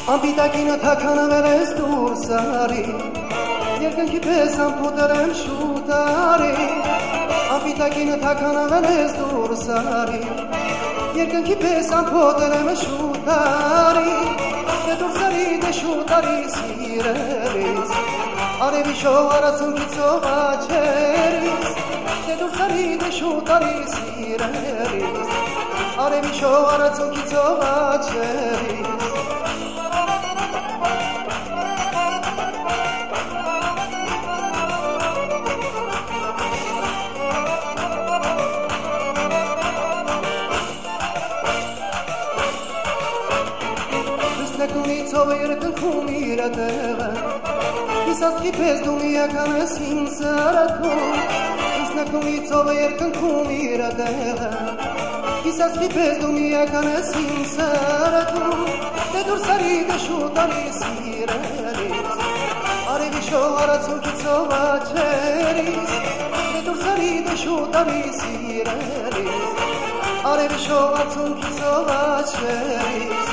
Անպիտակինը թաքանվել դուրս արի Երկնքի պես ամփոփել շուտ արի Անպիտակինը թաքանվել դուրս արի Երկնքի պես ամփոփել շուտ արի Դե դուրս արի դե շուտ արի սիրելիս Արևի շողարացունքից ողաչերիս Դե դուրս արի դե շուտ արի սիրելիս Արևի շողարացունքից ողաչերիս Ով երկնքում իր տեղը Իսասկի պես դու միական ես իմ սարքում Իսնակումից ով երկնքում իր տեղը Իսասկի պես դու միական ես իմ սարքում Դե դուրս արի դե շուտ արի սիրելիս Արևի շողարացունքից ողաչերիս Դե դուրս արի դե շուտ արի սիրելիս Արևի շողարացունքից ողաչերիս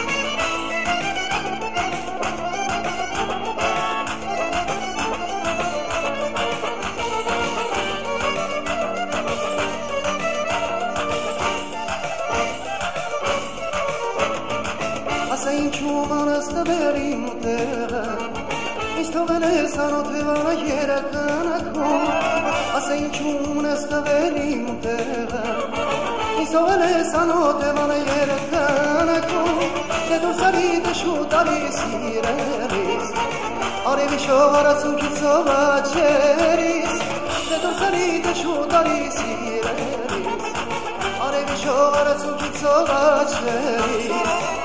Ասա ինչու մանստվել իմ տեղը Ինչ թողել ես անոթևանը երականակում Ասա ինչու մանստվել իմ տեղը Ինչ թողել ես անոթևանը երականակում Դե դուրս արի դե շուտ արի սիրելիս Արևի շողարացունքից ողաչերիս Դե դուրս արի դե շուտ արի սիրելիս Արևի շողարացունքից ողաչերիս